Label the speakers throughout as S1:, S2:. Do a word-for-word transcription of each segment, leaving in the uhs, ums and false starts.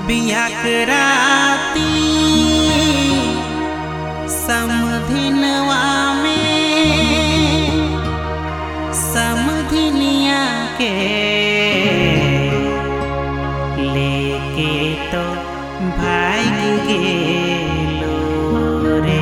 S1: बिया कराती समधिनवा में समधिनिया के लेके तो भाग गेलो रे।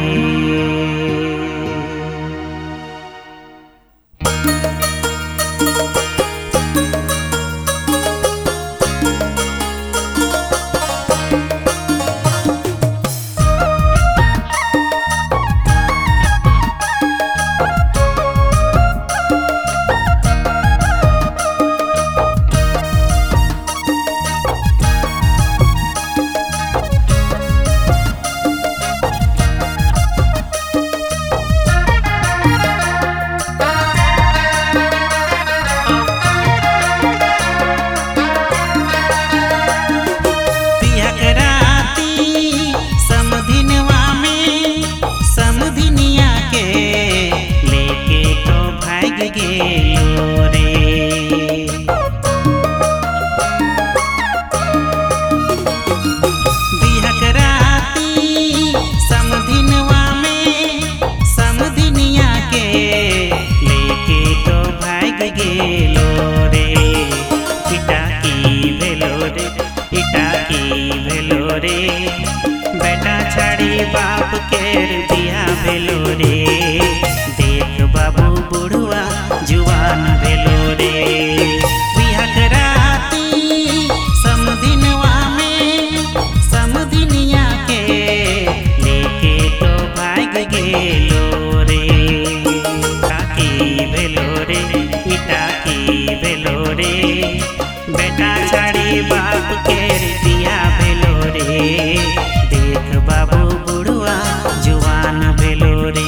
S1: बेटा छाड़ी बाप के बिया भेलो रे। देख बाबू बुढ़वा जुआन भेलो रे। बिया कराती समधिनवा में समधिनिया के लेके तो भाग गेलो रे। काकी भेलो रे इटा की भेलो रे। बेटा छाड़ी बाप के बिया भेलो रे। देख बाबू बुढ़वा जुआन भेलो रे।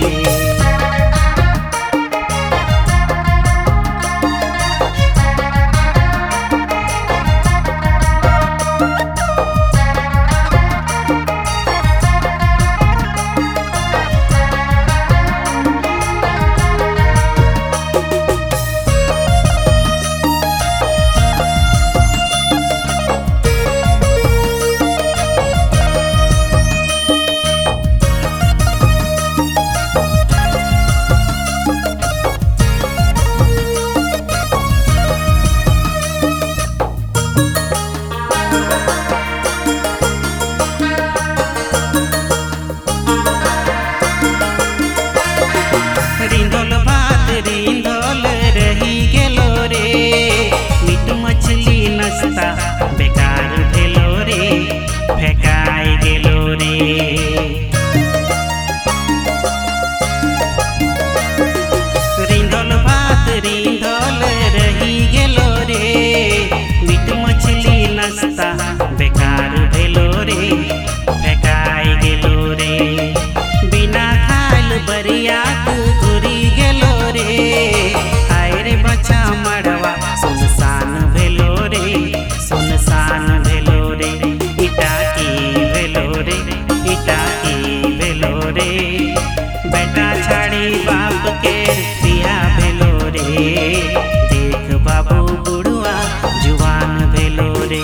S1: रिंधोल भात रिंधोल रही गेलो रे। मीट मछली नाश्ता बेकार भेलो रे। फेकाई गेलो रे। रिंधोल भात रिंधोल रही गेलो रे। मीट मछली नाश्ता बेकार भेलो रे। फेकाई गेलो रे। बिना खाइल बरियात घुरी गेलो रे। आय रे बच्चा मड़वा सुनसान भेलो रे। सुनसान भेलो रे। इटा की भेलो रे। इटा की भेलो रे। बेटा छाड़ी बाप के बिया भेलो रे। देख बाबू बुढ़वा जुआन भेलो रे।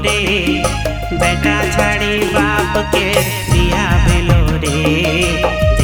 S1: बेटा छाड़ी बाप के दिया भेलो रे।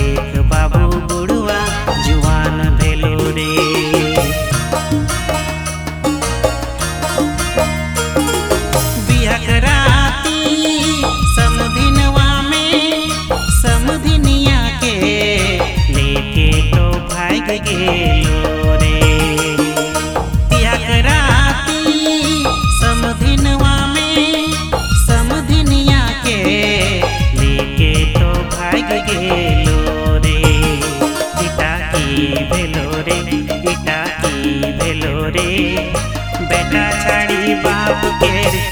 S1: बाप के रे